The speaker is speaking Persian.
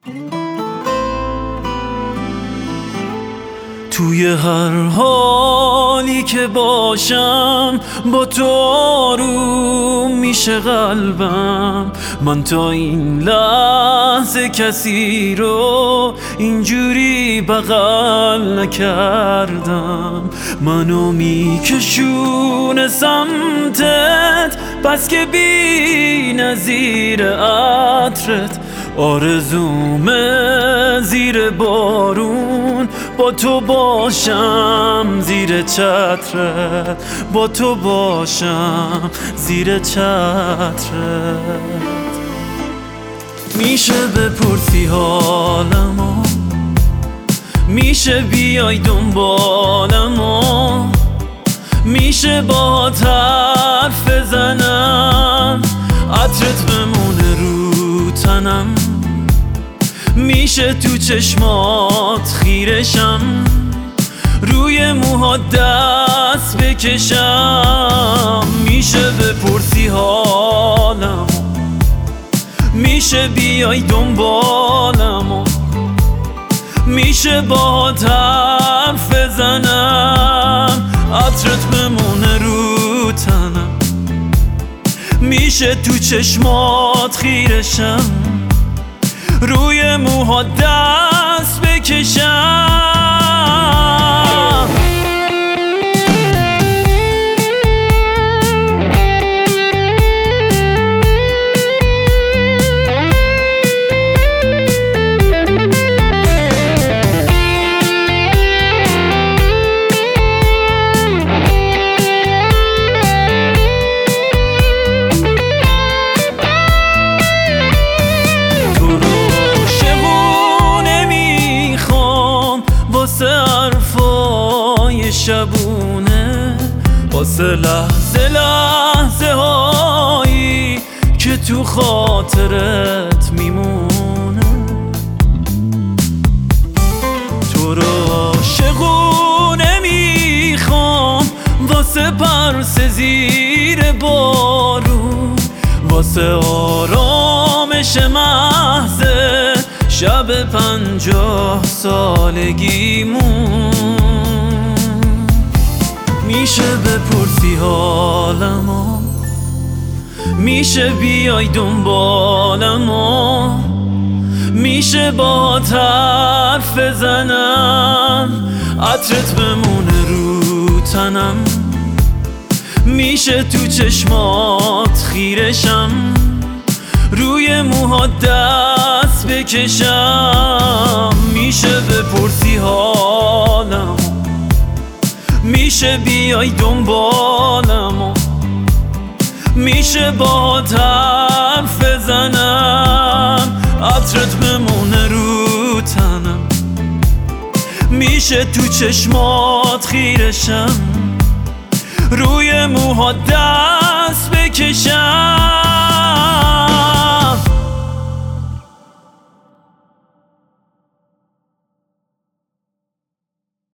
توی هر حالی که باشم با تو آروم میشه قلبم. من تا این لحظه کسی رو اینجوری بغل نکردم. منو میکشونه سمتت بس که بی نظیر عطرت. آرزومه زیر بارون با تو باشم زیر چترت، با تو باشم زیر چترت. میشه بپرسی حالمو، میشه بیای دنبالمو، میشه با حرف بزنم عطرت بمونه رو تنم. میشه تو چشمات خیرشم، روی موها دست بکشم. میشه بپرسی حالمو، میشه بیای دنبالمو، میشه با حرف بزنم عطرت بمونه رو تنم. میشه تو چشمات خیرشم، روی موها دست بکشم. واسه حرفای شبونه، واسه لحظه لحظه هایی که تو خاطرت میمونه. تو رو عاشقونه میخوام واسه پرس زیر بارون، واسه آرامش محض شب 50 سالگیمون. میشه بپرسی حالمو، میشه بیای دنبالمو، میشه با حرف بزنم عطرت بمونه رو تنم. میشه تو چشمات خیرشم، روی موها دست بکشم. میشه بپرسی حالمو، میشه بیای دنبالمو، میشه با حرف بزنم عطرت بمونه رو تنم. میشه تو چشمات خیرشم، روی موها دست بکشم.